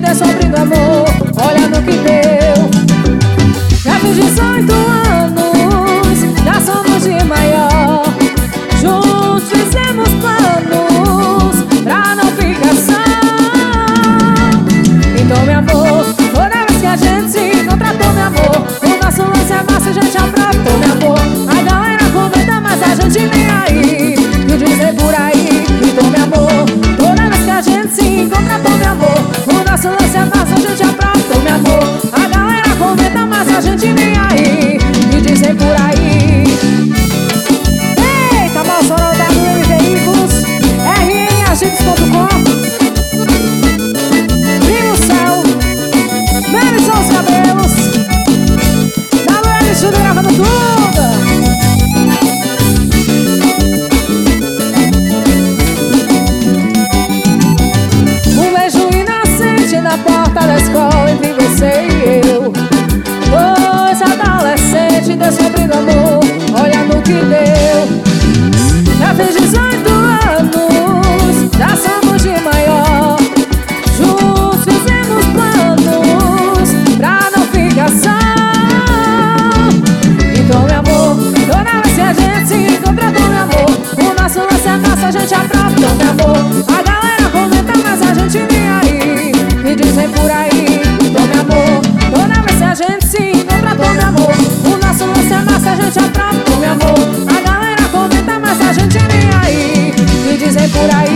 descobrindo amor, olha no que deu. Já fiz 18 anos, já somos de maior. Juntos fizemos planos pra não ficar só. Então, meu amor, toda vez que a gente se encontra, meu amor, o nosso lance é massa, a gente aproveitou, meu amor. A galera comenta, mas a gente nem aí, e dizer por aí. Então, meu amor, toda vez que a gente se encontra, meu amor, o nosso lance é massa, a gente aproveitou, meu amor. A galera comenta, mas a gente nem aí, e dizer por aí. Eita, Mossoró WM Veículos, rnagentes.com, Viva o Céu, Memes são os cabelos, WM Studio gravando tudo. Um beijo inocente na porta da escola entre você e eu. Dois adolescentes descobrindo amor, olha no que deu. Já fiz 18 anos, já somos de maior. Juntos fizemos planos pra não ficar só. Então, meu amor, toda vez que a gente se encontra, meu amor, o nosso lance é nosso, a gente aprova, meu amor. A galera comenta, mas a gente nem aí, e dizem por aí. Então, meu amor, toda vez que a gente se encontra, meu amor, o nosso lance é massa, a gente aprova, meu amor. A galera comenta, mas a gente nem aí, e dizem por aí.